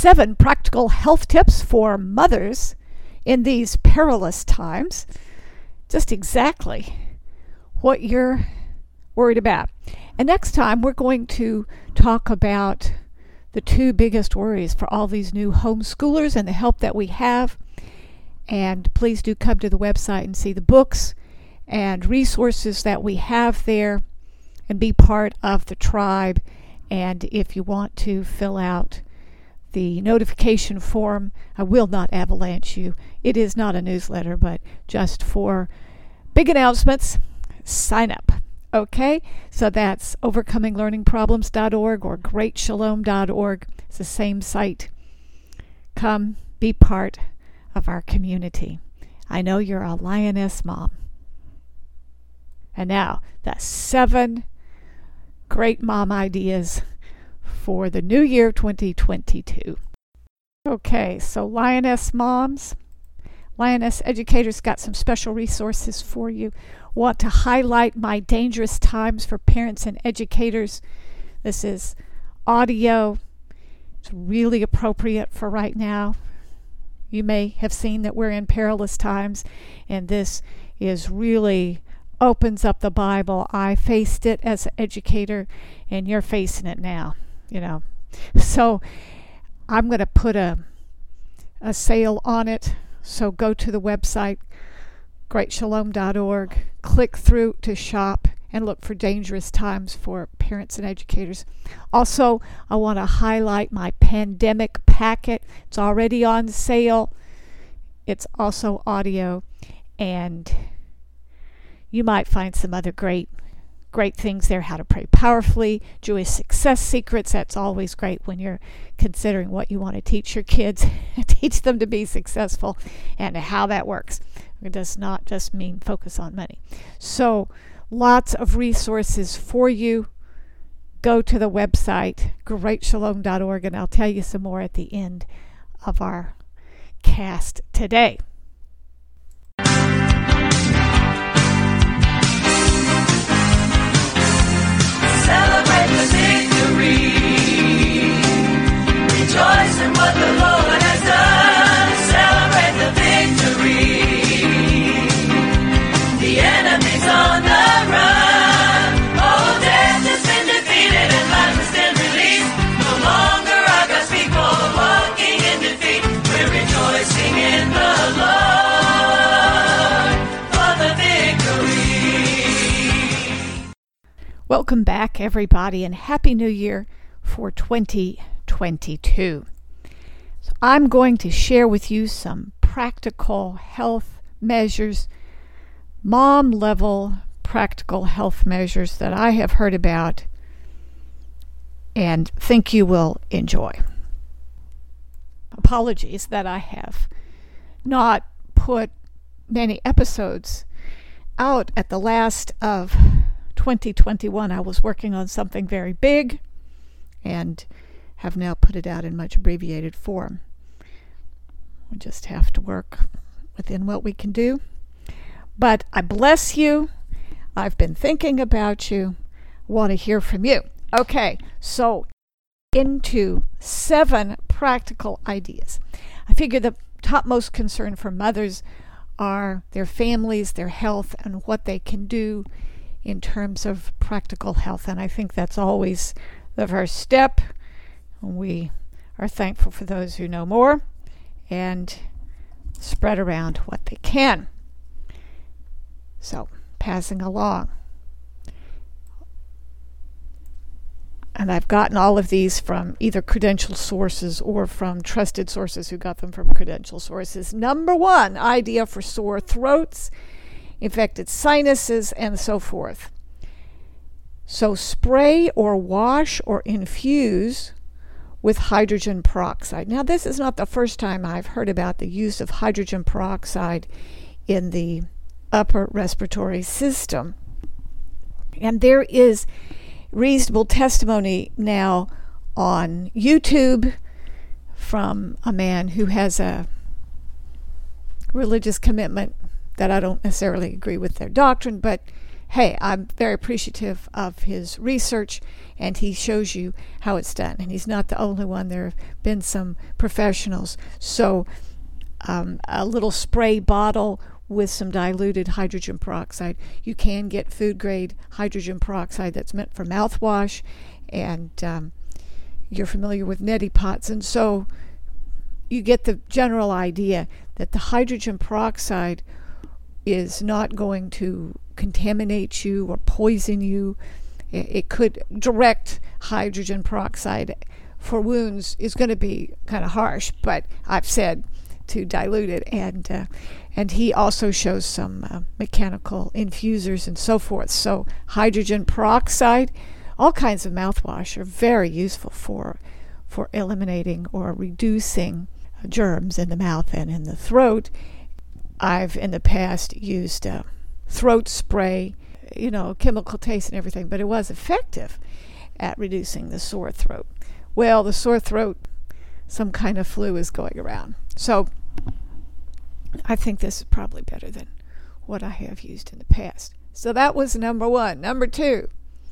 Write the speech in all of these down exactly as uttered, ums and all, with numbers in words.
seven practical health tips for mothers in these perilous times. Just exactly what you're worried about. And next time we're going to talk about the two biggest worries for all these new homeschoolers and the help that we have. And please do come to the website and see the books and resources that we have there and be part of the tribe. And if you want to fill out the notification form, I will not avalanche you. It is not a newsletter, but just for big announcements, sign up. Okay, so that's overcoming learning problems dot org or great shalom dot org. It's the same site. Come be part of our community. I know you're a lioness mom. And now, the seven great mom ideas for the new year twenty twenty-two. Okay, so Lioness moms, Lioness educators got some special resources for you. Want to highlight my dangerous times for parents and educators. This is audio. It's really appropriate for right now. You may have seen that we're in perilous times, and this is really opens up the Bible. I faced it as an educator, and you're facing it now, you know. So I'm going to put a a sale on it. So go to the website, great shalom dot org, click through to shop, and look for dangerous times for parents and educators. Also, I want to highlight my pandemic packet. It's already on sale. It's also audio, and you might find some other great great things there. How to pray powerfully, Jewish success secrets. That's always great when you're considering what you want to teach your kids, teach them to be successful, and how that works. It does not just mean focus on money. So lots of resources for you. Go to the website, great shalom dot org, and I'll tell you some more at the end of our cast today. Celebrate the victory. Rejoice in what the Lord has done. Celebrate the victory. The enemy's on the run. Oh, death has been defeated and life has been released. No longer are God's people walking in defeat. We're rejoicing in the Lord for the victory. Welcome back, everybody, and Happy New Year for twenty twenty-two. So I'm going to share with you some practical health measures, mom-level practical health measures that I have heard about and think you will enjoy. Apologies that I have not put many episodes out at the last of twenty twenty-one. I was working on something very big and have now put it out in much abbreviated form. We just have to work within what we can do. But I bless you. I've been thinking about you. I want to hear from you. Okay, so into seven practical ideas. I figure the topmost concern for mothers are their families, their health, and what they can do in terms of practical health. And I think that's always the first step. We are thankful for those who know more and spread around what they can. So, passing along. And I've gotten all of these from either credentialed sources or from trusted sources who got them from credentialed sources. Number one idea for sore throats, infected sinuses, and so forth. So spray or wash or infuse with hydrogen peroxide. Now, this is not the first time I've heard about the use of hydrogen peroxide in the upper respiratory system. And there is reasonable testimony now on YouTube from a man who has a religious commitment that I don't necessarily agree with their doctrine, but hey, I'm very appreciative of his research, and he shows you how it's done. And he's not the only one. There have been some professionals. So um, a little spray bottle with some diluted hydrogen peroxide. You can get food grade hydrogen peroxide that's meant for mouthwash, and um, you're familiar with neti pots, and so you get the general idea that the hydrogen peroxide is not going to contaminate you or poison you. It, it could direct hydrogen peroxide for wounds is going to be kind of harsh, but I've said to dilute it, and uh, and he also shows some uh, mechanical infusers and so forth. So hydrogen peroxide, all kinds of mouthwash are very useful for for eliminating or reducing germs in the mouth and in the throat. I've in the past used uh, throat spray, you know, chemical taste and everything, but it was effective at reducing the sore throat. Well, the sore throat, some kind of flu is going around. So I think this is probably better than what I have used in the past. So that was number one. Number two,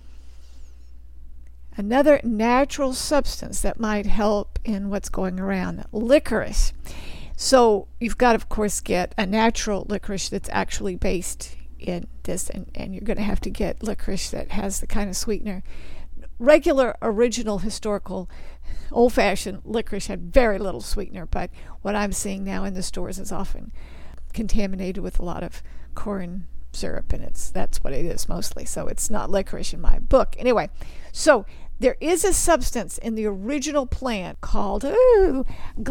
another natural substance that might help in what's going around, licorice. So you've got to, of course, get a natural licorice that's actually based in this, and, and you're going to have to get licorice that has the kind of sweetener. Regular, original, historical, old-fashioned licorice had very little sweetener, but what I'm seeing now in the stores is often contaminated with a lot of corn syrup, and it's that's what it is mostly. So it's not licorice in my book. Anyway, so there is a substance in the original plant called ooh,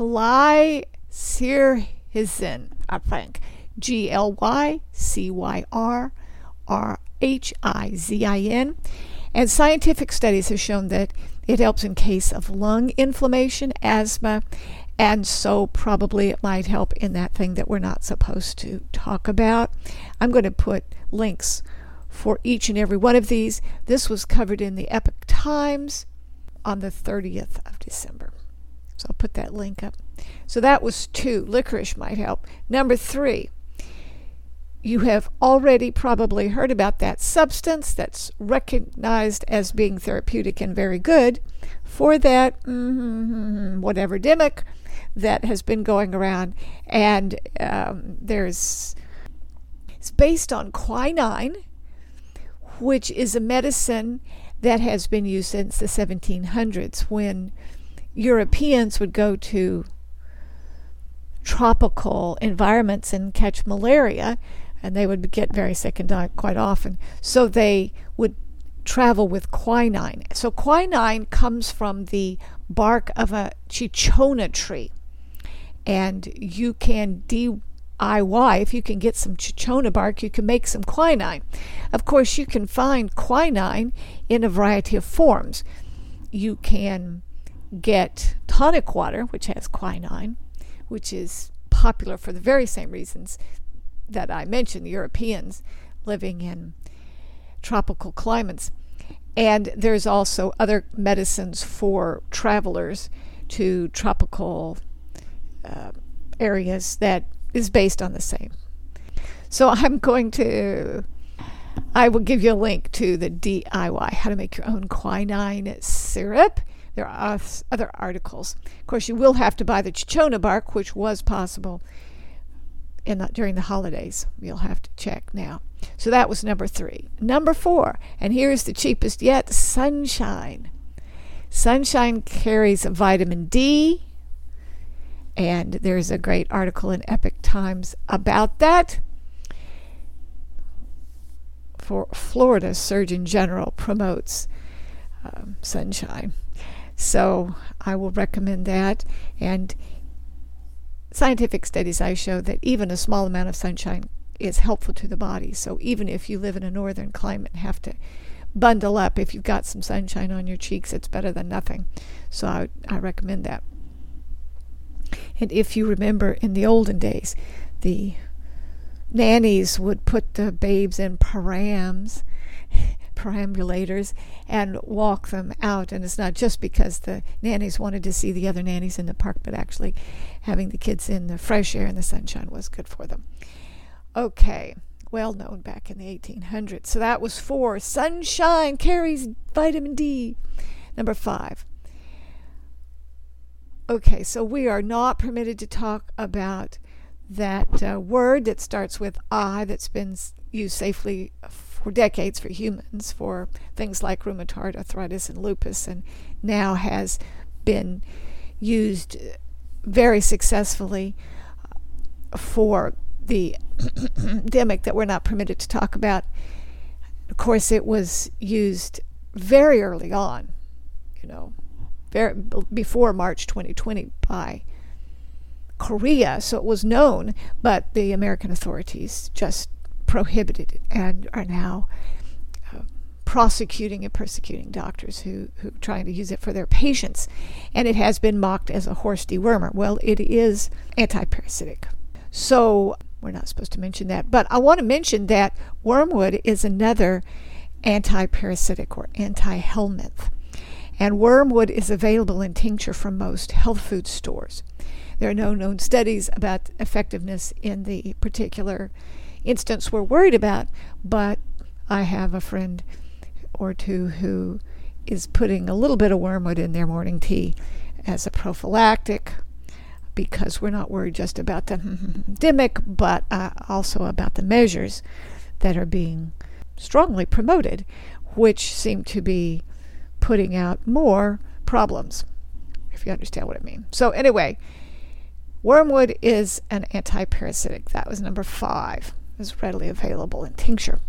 glycyrrhizin, I think. G L Y C Y R R H I Z I N. And scientific studies have shown that it helps in case of lung inflammation, asthma, and so probably it might help in that thing that we're not supposed to talk about. I'm going to put links for each and every one of these. This was covered in the Epoch Times on the thirtieth of December. So I'll put that link up. So that was two. Licorice might help. Number three, you have already probably heard about that substance that's recognized as being therapeutic and very good for that mm-hmm, whatever demic that has been going around. And um, there's it's based on quinine, which is a medicine that has been used since the seventeen hundreds, when Europeans would go to tropical environments and catch malaria, and they would get very sick and die quite often. So they would travel with quinine. So quinine comes from the bark of a cinchona tree, and you can D I Y, if you can get some cinchona bark, you can make some quinine. Of course, you can find quinine in a variety of forms. You can get tonic water, which has quinine, which is popular for the very same reasons that I mentioned, the Europeans living in tropical climates. And there's also other medicines for travelers to tropical uh, areas that is based on the same. So I'm going to, I will give you a link to the D I Y, how to make your own quinine syrup. There are other articles. Of course, you will have to buy the cinchona bark, which was possible in the, during the holidays. You'll have to check now. So that was number three. Number four, and here's the cheapest yet, sunshine. Sunshine carries vitamin D, and there's a great article in Epoch Times about that. For Florida Surgeon General promotes um, sunshine. So I will recommend that. And scientific studies I show that even a small amount of sunshine is helpful to the body. So even if you live in a northern climate and have to bundle up, if you've got some sunshine on your cheeks, it's better than nothing. So I, I recommend that. And if you remember in the olden days, the nannies would put the babes in params, perambulators, and walk them out. And it's not just because the nannies wanted to see the other nannies in the park, but actually having the kids in the fresh air and the sunshine was good for them. Okay, well known back in the eighteen hundreds. So that was four. Sunshine carries vitamin D. Number five. Okay, so we are not permitted to talk about that uh, word that starts with I that's been used safely for decades for humans for things like rheumatoid arthritis and lupus, and now has been used very successfully for the endemic that we're not permitted to talk about. Of course, it was used very early on, you know, very, before March twenty twenty by Korea, so it was known, but the American authorities just prohibited it and are now uh, prosecuting and persecuting doctors who, who are trying to use it for their patients. And it has been mocked as a horse dewormer. Well, it is anti-parasitic. So we're not supposed to mention that. But I want to mention that wormwood is another anti-parasitic or anti-helminth. And wormwood is available in tincture from most health food stores. There are no known studies about effectiveness in the particular instance we're worried about, but I have a friend or two who is putting a little bit of wormwood in their morning tea as a prophylactic, because we're not worried just about the endemic, but uh, also about the measures that are being strongly promoted, which seem to be putting out more problems, if you understand what I mean. So anyway, wormwood is an anti-parasitic. That was number five. It was readily available in tincture.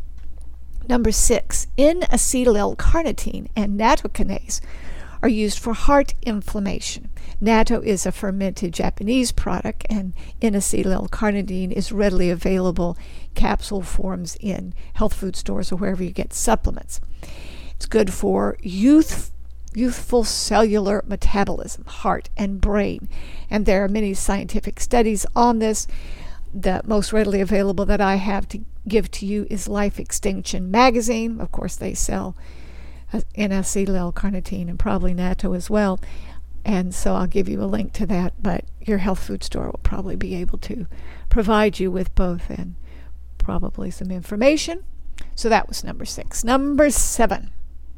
Number six, N-acetyl L-carnitine and nattokinase are used for heart inflammation. Natto is a fermented Japanese product, and N-acetyl L-carnitine is readily available capsule forms in health food stores or wherever you get supplements. It's good for youth, youthful cellular metabolism, heart and brain. And there are many scientific studies on this. The most readily available that I have to give to you is Life Extension Magazine. Of course, they sell N-acetyl L-carnitine and probably natto as well. And so I'll give you a link to that, but your health food store will probably be able to provide you with both and probably some information. So that was number six. Number seven.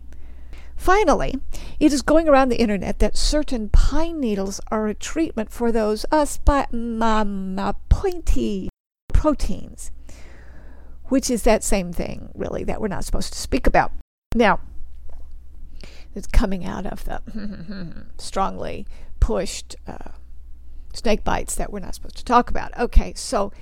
Finally, it is going around the internet that certain pine needles are a treatment for those uh, spi- um, uh, pointy proteins, which is that same thing, really, that we're not supposed to speak about. Now, it's coming out of the strongly pushed uh, snake bites that we're not supposed to talk about. Okay, so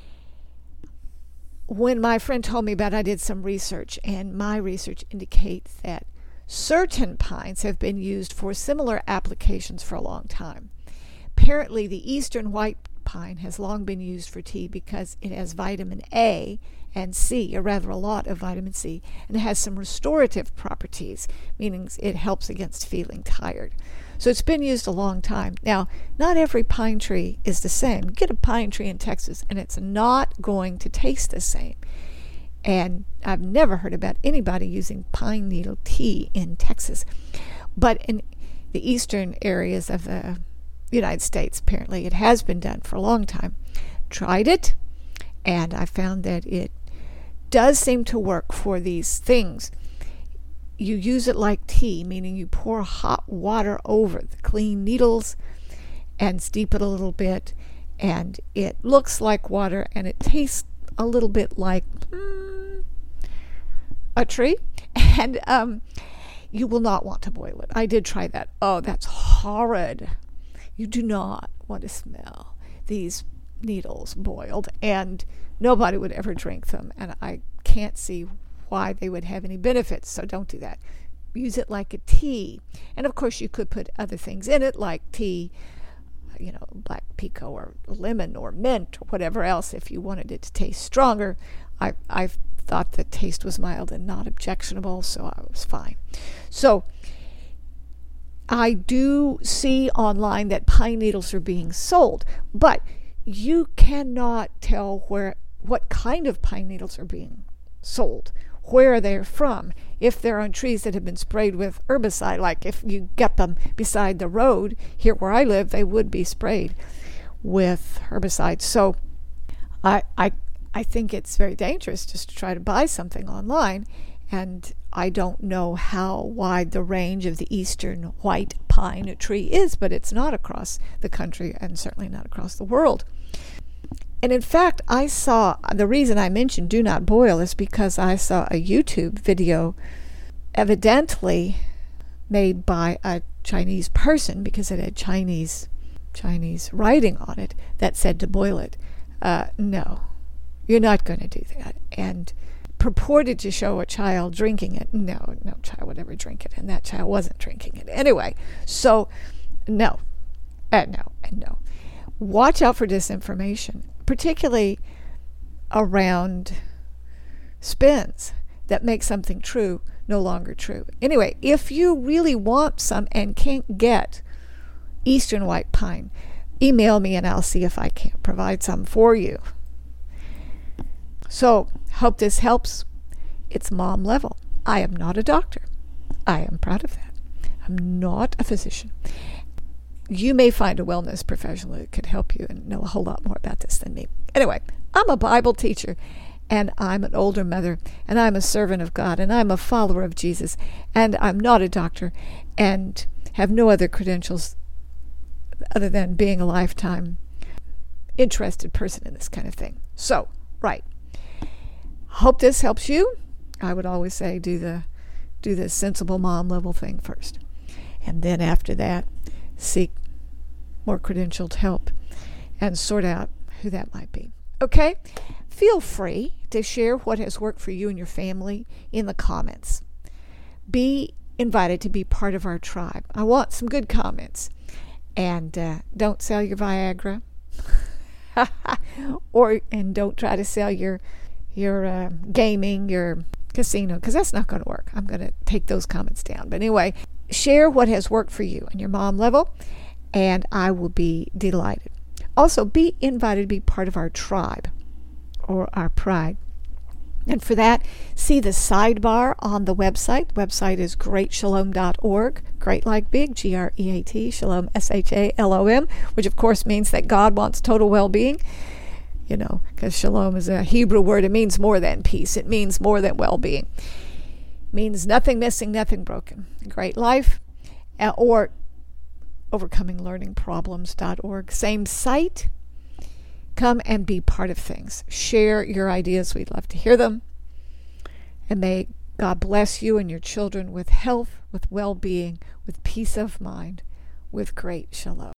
when my friend told me about it, I did some research, and my research indicates that certain pines have been used for similar applications for a long time. Apparently, the eastern white pine has long been used for tea because it has vitamin A and C, or rather a lot of vitamin C, and it has some restorative properties, meaning it helps against feeling tired. So it's been used a long time. Now, not every pine tree is the same. You get a pine tree in Texas, and it's not going to taste the same. And I've never heard about anybody using pine needle tea in Texas. But in the eastern areas of the United States, apparently it has been done for a long time. Tried it, and I found that it does seem to work for these things. You use it like tea, meaning you pour hot water over the clean needles and steep it a little bit, and it looks like water, and it tastes a little bit like mm, a tree, and um, you will not want to boil it. I did try that. Oh, that's horrid. You do not want to smell these needles boiled, and nobody would ever drink them, and I can't see why they would have any benefits, so don't do that. Use it like a tea, and of course you could put other things in it like tea, you know, black pico or lemon or mint or whatever else if you wanted it to taste stronger. I I thought the taste was mild and not objectionable, so I was fine. So I do see online that pine needles are being sold, but you cannot tell where what kind of pine needles are being sold, where they're from, if they're on trees that have been sprayed with herbicide. Like if you get them beside the road, here where I live, they would be sprayed with herbicide. So I I I think it's very dangerous just to try to buy something online. And I don't know how wide the range of the eastern white pine tree is, but it's not across the country and certainly not across the world. And in fact, I saw, the reason I mentioned do not boil is because I saw a YouTube video evidently made by a Chinese person, because it had Chinese Chinese writing on it that said to boil it. Uh, no, you're not going to do that. And purported to show a child drinking it. No, no child would ever drink it, and that child wasn't drinking it anyway. So, no, and no, and no. Watch out for disinformation, particularly around spins that make something true no longer true. Anyway, if you really want some and can't get Eastern white pine, email me and I'll see if I can't provide some for you. So, hope this helps. It's mom level. I am not a doctor. I am proud of that. I'm not a physician. You may find a wellness professional that could help you and know a whole lot more about this than me. Anyway, I'm a Bible teacher, and I'm an older mother, and I'm a servant of God, and I'm a follower of Jesus, and I'm not a doctor, and have no other credentials other than being a lifetime interested person in this kind of thing. So, right. Hope this helps you. I would always say do the do the sensible mom level thing first. And then after that, seek more credentialed help and sort out who that might be. Okay? Feel free to share what has worked for you and your family in the comments. Be invited to be part of our tribe. I want some good comments. And uh, don't sell your Viagra. or and don't try to sell your your uh, gaming, your casino, because that's not going to work. I'm going to take those comments down. But anyway, share what has worked for you and your mom level, and I will be delighted. Also, be invited to be part of our tribe or our pride. And for that, see the sidebar on the website. The website is great shalom dot org. Great like big, G R E A T, shalom, S H A L O M, which of course means that God wants total well-being. You know, because shalom is a Hebrew word. It means more than peace. It means more than well-being. It means nothing missing, nothing broken. Great life, uh, or overcoming learning problems dot org. Same site. Come and be part of things. Share your ideas. We'd love to hear them. And may God bless you and your children with health, with well-being, with peace of mind, with great shalom.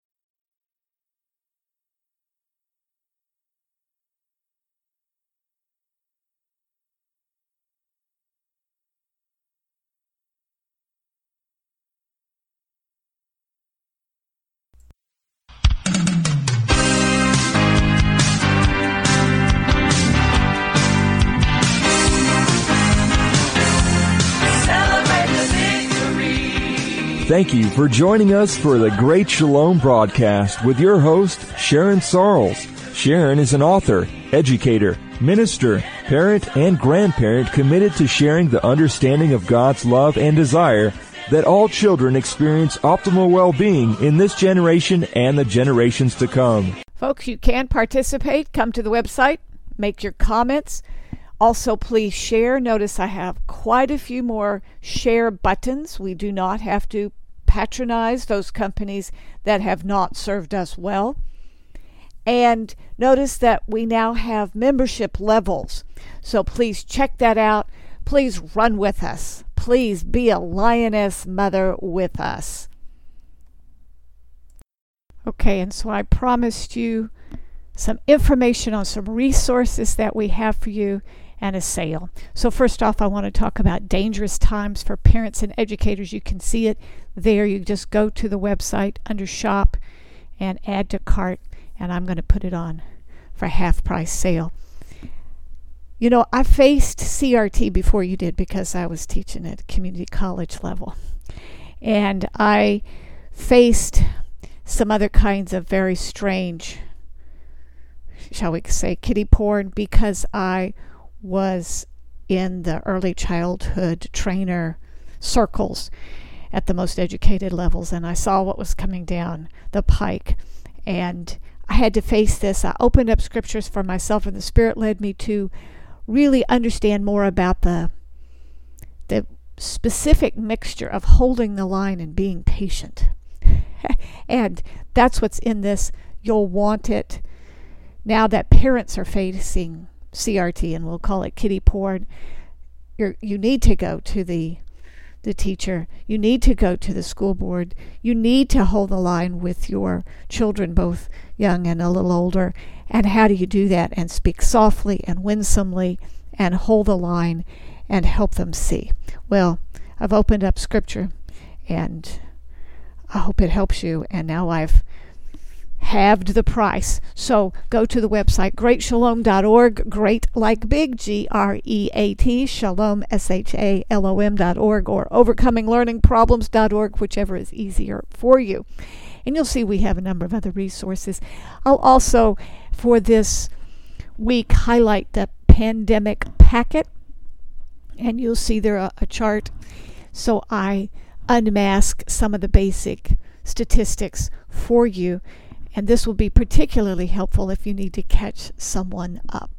Thank you for joining us for the Great Shalom broadcast with your host, Sharon Sarles. Sharon is an author, educator, minister, parent, and grandparent committed to sharing the understanding of God's love and desire that all children experience optimal well-being in this generation and the generations to come. Folks, you can participate. Come to the website, make your comments. Also, please share. Notice I have quite a few more share buttons. We do not have to patronize those companies that have not served us well. And notice that we now have membership levels. So please check that out. Please run with us. Please be a lioness mother with us. Okay, and so I promised you some information on some resources that we have for you and a sale. So first off, I want to talk about dangerous times for parents and educators. You can see it there. You just go to the website under shop and add to cart, and I'm going to put it on for a half price sale. You know, I faced C R T before you did because I was teaching at community college level. And I faced some other kinds of very strange, shall we say, kiddie porn, because I was in the early childhood trainer circles at the most educated levels, and I saw what was coming down the pike, and I had to face this. I opened up scriptures for myself, and the Spirit led me to really understand more about the the specific mixture of holding the line and being patient. And that's what's in this. You'll want it now that parents are facing C R T, and we'll call it kiddie porn. You're, you need to go to the the teacher. You need to go to the school board. You need to hold the line with your children, both young and a little older. And how do you do that? And speak softly and winsomely and hold the line and help them see. Well, I've opened up scripture, and I hope it helps you. And now I've halved the price. So go to the website, great shalom dot org, great like big, G R E A T, shalom, S H A L O M dot org, or overcoming learning problems dot org, whichever is easier for you. And you'll see we have a number of other resources. I'll also, for this week, highlight the pandemic packet, and you'll see there a, a chart. So I unmask some of the basic statistics for you. And this will be particularly helpful if you need to catch someone up.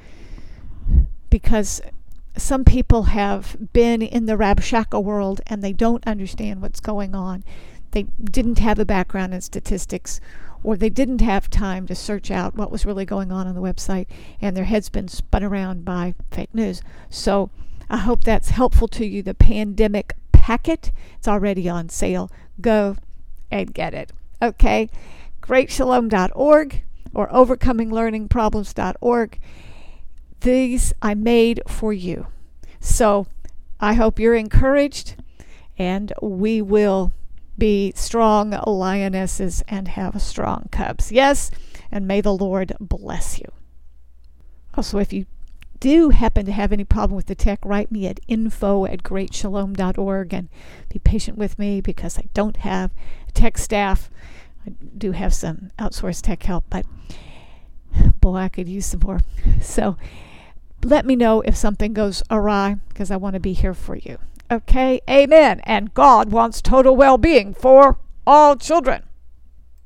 Because some people have been in the Rabshakeh world and they don't understand what's going on. They didn't have a background in statistics, or they didn't have time to search out what was really going on on the website, and their head's been spun around by fake news. So I hope that's helpful to you. The pandemic packet, it's already on sale. Go and get it. Okay? great shalom dot org or overcoming learning problems dot org. These I made for you. So I hope you're encouraged, and we will be strong lionesses and have strong cubs. Yes, and may the Lord bless you. Also, if you do happen to have any problem with the tech, write me at info at great shalom dot org, and be patient with me because I don't have a tech staff. I do have some outsourced tech help, but boy, I could use some more. So let me know if something goes awry, because I want to be here for you. Okay, amen. And God wants total well-being for all children.